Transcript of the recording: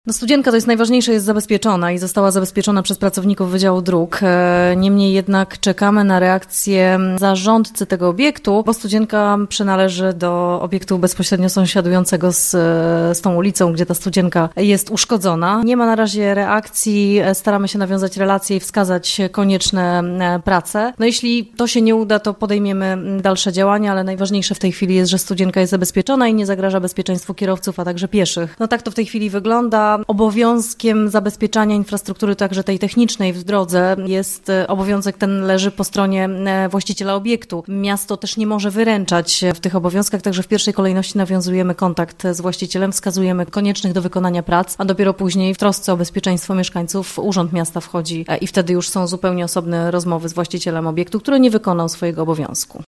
No studzienka to jest najważniejsze, jest zabezpieczona i została zabezpieczona przez pracowników Wydziału Dróg. Niemniej jednak czekamy na reakcję zarządcy tego obiektu, bo studzienka przynależy do obiektu bezpośrednio sąsiadującego z tą ulicą, gdzie ta studzienka jest uszkodzona. Nie ma na razie reakcji, staramy się nawiązać relacje i wskazać konieczne prace. No jeśli to się nie uda, to podejmiemy dalsze działania, ale najważniejsze w tej chwili jest, że studzienka jest zabezpieczona i nie zagraża bezpieczeństwu kierowców, a także pieszych. No tak to w tej chwili wygląda. Obowiązkiem zabezpieczania infrastruktury, także tej technicznej w drodze, jest obowiązek ten leży po stronie właściciela obiektu. Miasto też nie może wyręczać w tych obowiązkach, także w pierwszej kolejności nawiązujemy kontakt z właścicielem, wskazujemy koniecznych do wykonania prac, a dopiero później w trosce o bezpieczeństwo mieszkańców Urząd Miasta wchodzi i wtedy już są zupełnie osobne rozmowy z właścicielem obiektu, który nie wykonał swojego obowiązku.